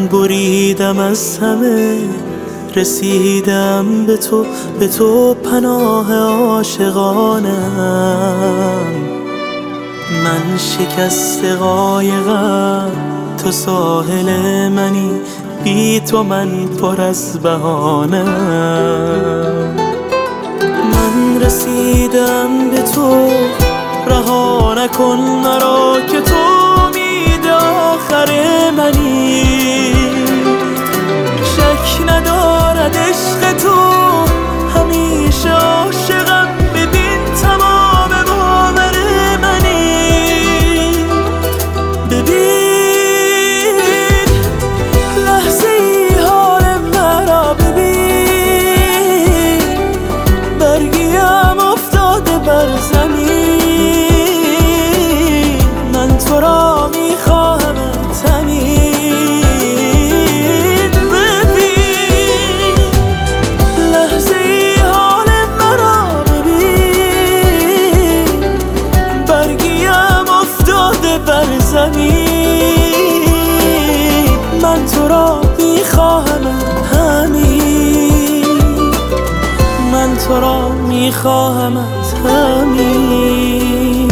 بریدم از همه، رسیدم به تو پناه عاشقانم. من شکست قایقم، تو ساحل منی، بی تو من پر از بهانم. من رسیدم به تو، رها نکن مرا که تو امید آخر منی. شک ندارد عشق تو، همیشه عاشقم، ببین تمام باور منی. ببین لحظه ای حال مرا، ببین برگیم افتاده بر زمین. من تو را میخواهمت همین. ببین لحظه ای حال مرا، ببین برگیم افتاده بر زمین. من تو را میخواهمت همین. من تو را میخواهمت همین.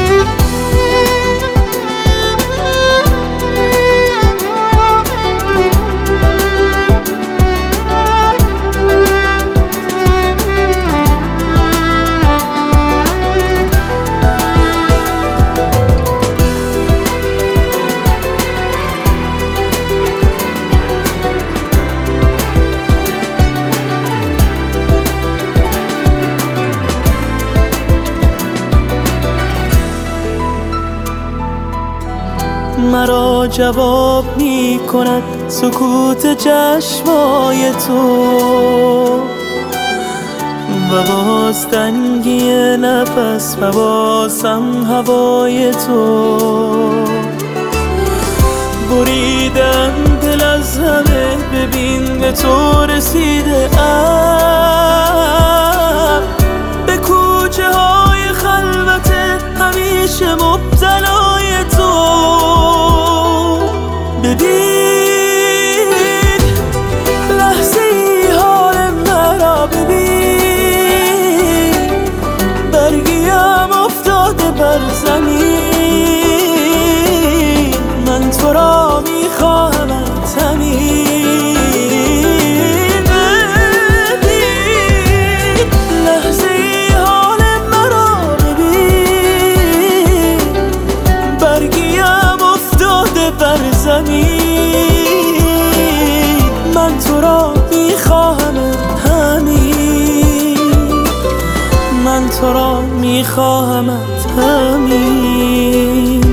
مرا جواب می کند سکوت چشمای تو، و باز تنگی نفس و بازم هوای تو. بریدم دل از همه، ببین به تو رسیده ام. به کوچه های خلوت همیشه مبتلای تو. ببین لحظه ای حال مرا، ببین برگیم افتاده بر زمین. من تو را میخواهمت همین. ببین لحظه ای حال مرا، ببین برگیم افتاده بر زمین. من تو را میخواهمت همین. من تو را میخواهمت همین.